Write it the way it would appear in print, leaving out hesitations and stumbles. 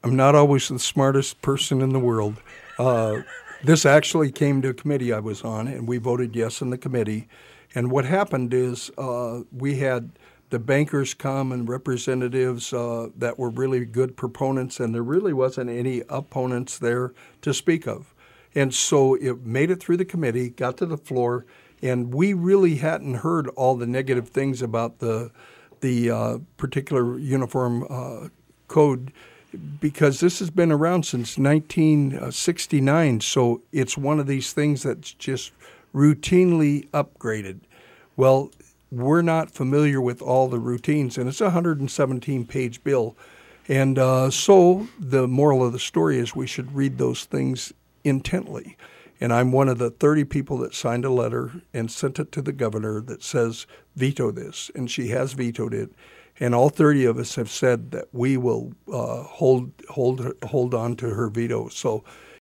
I'm not always the smartest person in the world. Uh, this actually came to a committee I was on, and we voted yes in the committee. And what happened is we had the bankers come and representatives that were really good proponents, and there really wasn't any opponents there to speak of. And so it made it through the committee, got to the floor, and we really hadn't heard all the negative things about the particular uniform code because this has been around since 1969. So it's one of these things that's just routinely upgraded. Well, we're not familiar with all the routines, and it's a 117-page bill. And so the moral of the story is we should read those things intently. And I'm one of the 30 people that signed a letter and sent it to the governor that says, veto this. And she has vetoed it. And all 30 of us have said that we will hold on to her veto. So